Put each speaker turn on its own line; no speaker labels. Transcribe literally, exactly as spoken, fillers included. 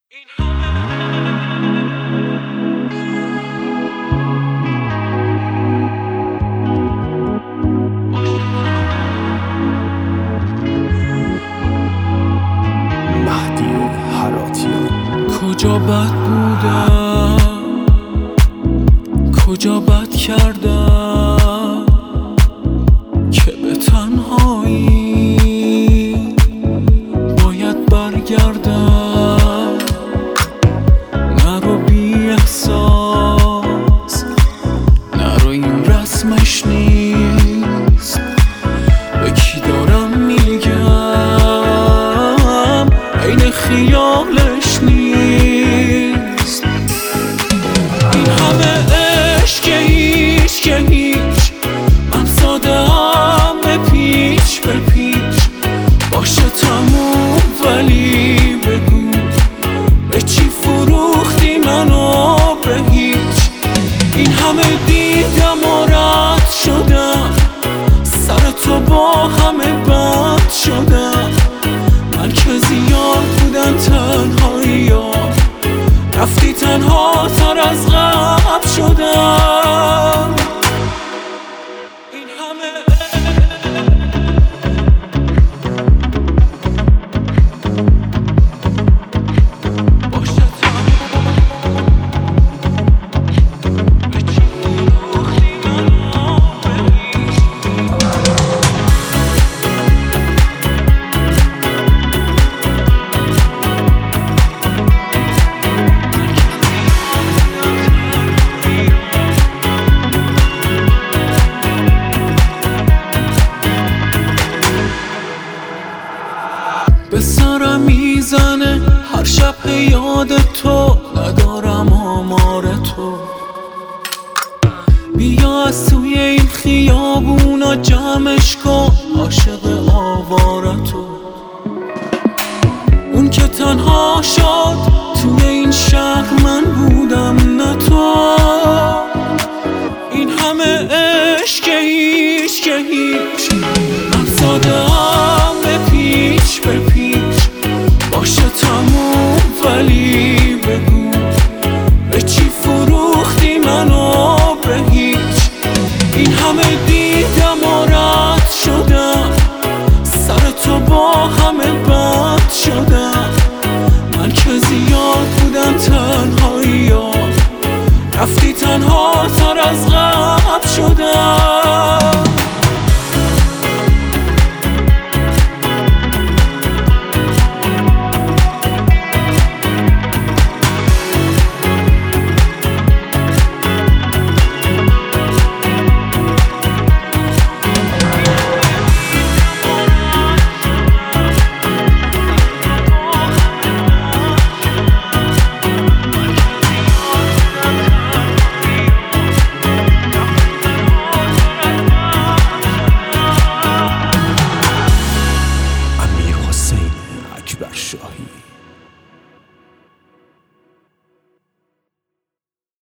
کجا بد بودم، کجا بد کردم که به تنهایی باید برگردم. نرو بی احساس، نرو این رسمش نیست. به کی دارم میگم عین خیالش نیست. این همه عشق که هیچ که هیچ، من ساده هم به پیچ به پیچ. باشه تموم ولی بگو به چی فروختی منو به هیچ. این همه دیدم و رد شدم، سر تو با همه بد شدم. من که زیاد بودم تنهایی ها، رفتی تنها تر از قبل شدم. این همه باشه به چی فروختی منو به هیچ. به سرم میزنه هر شب یاد